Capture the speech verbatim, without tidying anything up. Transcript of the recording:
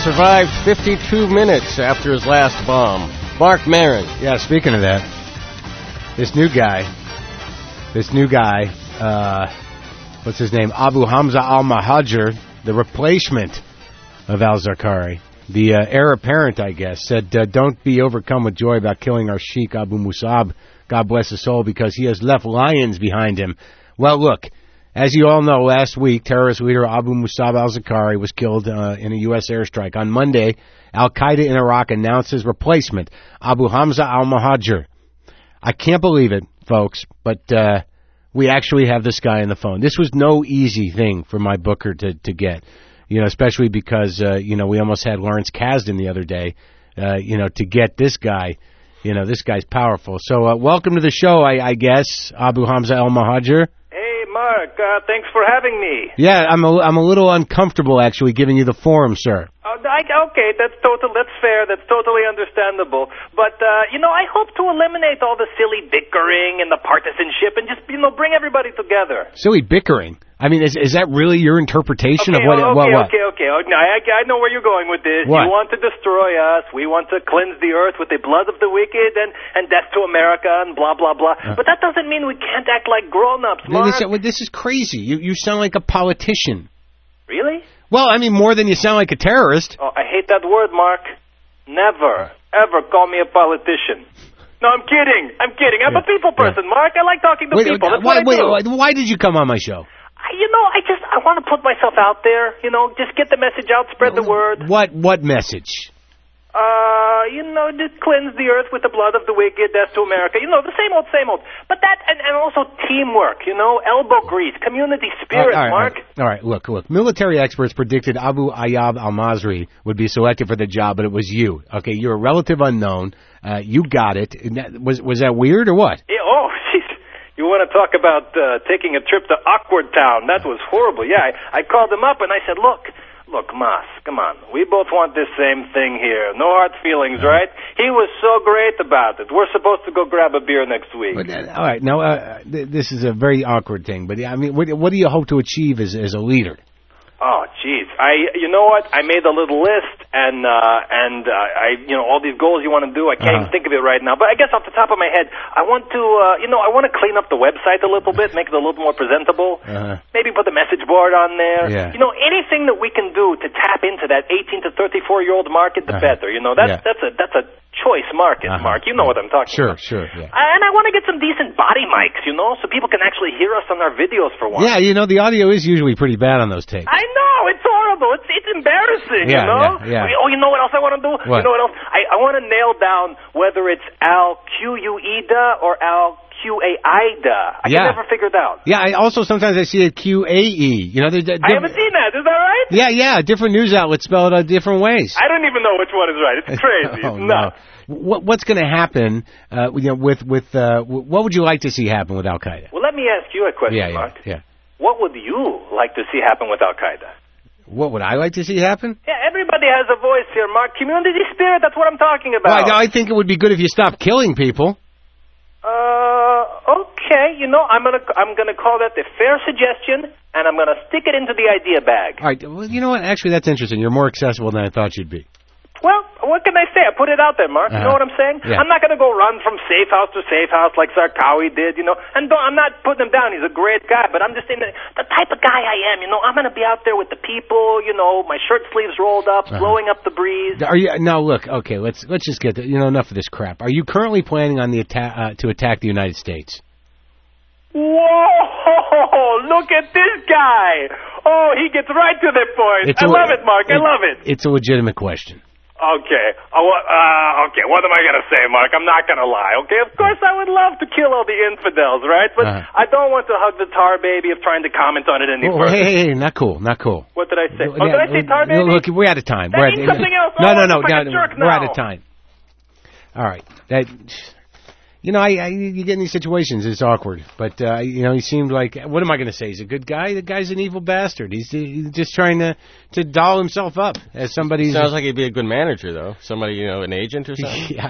survived fifty-two minutes after his last bomb. Mark Maron. Yeah, speaking of that, this new guy, this new guy, uh, what's his name? Abu Hamza al-Mahajir, the replacement of al-Zarqawi, the uh, heir apparent, I guess, said, uh, don't be overcome with joy about killing our Sheikh Abu Musab, God bless his soul, because he has left lions behind him. Well, look, as you all know, last week, terrorist leader Abu Musab al-Zarqawi was killed uh, in a U S airstrike. On Monday, Al-Qaeda in Iraq announced his replacement, Abu Hamza al-Mahajir. I can't believe it, folks, but uh, we actually have this guy on the phone. This was no easy thing for my booker to, to get, you know, especially because, uh, you know, we almost had Lawrence Kasdan the other day, uh, you know, to get this guy. You know, this guy's powerful. So uh, welcome to the show, I, I guess, Abu Hamza al-Mahajir. Mark, uh, thanks for having me. Yeah, I'm a, I'm a little uncomfortable, actually, giving you the forum, sir. Uh, I, okay, that's total. That's fair. That's totally understandable. But, uh, you know, I hope to eliminate all the silly bickering and the partisanship and just, you know, bring everybody together. Silly bickering? I mean, is is that really your interpretation okay, of what, okay, what, what? Okay, okay, okay. I, I know where you're going with this. What? You want to destroy us. We want to cleanse the earth with the blood of the wicked and, and death to America and blah, blah, blah. Uh, but that doesn't mean we can't act like grown-ups, Mark. This, this is crazy. You, you sound like a politician. Really? Well, I mean, more than you sound like a terrorist. Oh, I hate that word, Mark. Never, ever call me a politician. No, I'm kidding. I'm kidding. I'm yeah. a people person, yeah. Mark. I like talking to wait, people. That's why, what I do. Wait, why did you come on my show? I, you know, I just, I want to put myself out there. You know, just get the message out, spread the word. What, what message? Uh, you know, just cleanse the earth with the blood of the wicked, death to America. You know, the same old, same old. But that, and, and also teamwork, you know, elbow grease, community spirit, all right, Mark. All right, all right, look, look. Military experts predicted Abu Ayyab al-Mazri would be selected for the job, but it was you. Okay, you're a relative unknown. Uh, you got it. Was, was that weird or what? Yeah, oh, jeez. You want to talk about uh, taking a trip to Awkward Town. That was horrible. Yeah, I, I called him up and I said, look, look, Mas, come on. We both want this same thing here. No hard feelings, right? He was so great about it. We're supposed to go grab a beer next week. But, uh, all right, now, uh, th- this is a very awkward thing, but I mean, what, what do you hope to achieve as, as a leader? Oh, jeez. I, you know what? I made a little list, and, uh, and, uh, I, you know, all these goals you want to do, I can't uh-huh. even think of it right now. But I guess off the top of my head, I want to, uh, you know, I want to clean up the website a little bit, make it a little more presentable. Uh-huh. Maybe put the message board on there. Yeah. You know, anything that we can do to tap into that eighteen to thirty-four year old market, the uh-huh. better. You know, that's, yeah. that's a, that's a choice market, uh-huh. Mark. You know what I'm talking sure, about. Sure, sure, yeah. And I want to get some decent body mics, you know, so people can actually hear us on our videos for once. Yeah, you know, the audio is usually pretty bad on those tapes. I know, it's horrible. It's it's embarrassing, yeah, you know? Yeah, yeah. Oh, you know what else I want to do? What? You know what else? I, I want to nail down whether it's Al-Q-U-I-D-A or Al-Q-A-I-D-A. I yeah. can never figure it out. Yeah, I also sometimes I see it Q A E. You know, there's a I haven't seen that. Is that right? Yeah, yeah. Different news outlets spell it out different ways. I don't even know which one is right. It's crazy. oh, it's nuts. No. What, what's going to happen? Uh, you know, with with uh, what would you like to see happen with Al Qaeda? Well, let me ask you a question, yeah, yeah, Mark. Yeah. What would you like to see happen with Al Qaeda? What would I like to see happen? Yeah, everybody has a voice here, Mark. Community spirit, that's what I'm talking about. Well, I, I think it would be good if you stopped killing people. Uh, okay. You know, I'm gonna I'm gonna call that the fair suggestion, and I'm gonna stick it into the idea bag. All right. Well, you know what? Actually, that's interesting. You're more accessible than I thought you'd be. Well, what can I say? I put it out there, Mark. You Uh-huh. know what I'm saying? Yeah. I'm not going to go run from safe house to safe house like Zarqawi did, you know. And don't, I'm not putting him down. He's a great guy. But I'm just saying that the type of guy I am, you know, I'm going to be out there with the people, you know, my shirt sleeves rolled up, uh-huh. blowing up the breeze. Are you now? Look, okay. Let's let's just get the, you know enough of this crap. Are you currently planning on the attack uh, to attack the United States? Whoa! Look at this guy. Oh, he gets right to the point. It's I a, love it, Mark. It, I love it. It's a legitimate question. Okay. Uh, uh, okay, what am I going to say, Mark? I'm not going to lie, okay? Of course, I would love to kill all the infidels, right? But uh-huh. I don't want to hug the tar baby of trying to comment on it any oh, further. Hey, hey, hey, not cool, not cool. What did I say? Oh, yeah, did I say tar baby? Look, we're out of time. That we're means at, something else. No, oh, no, no, like no we're out of time. All right. That... You know, I, I, you get in these situations, it's awkward. But, uh, you know, he seemed like, what am I going to say? He's a good guy? The guy's an evil bastard. He's, he's just trying to, to doll himself up as somebody. Sounds like he'd be a good manager, though. Somebody, you know, an agent or something. Yeah.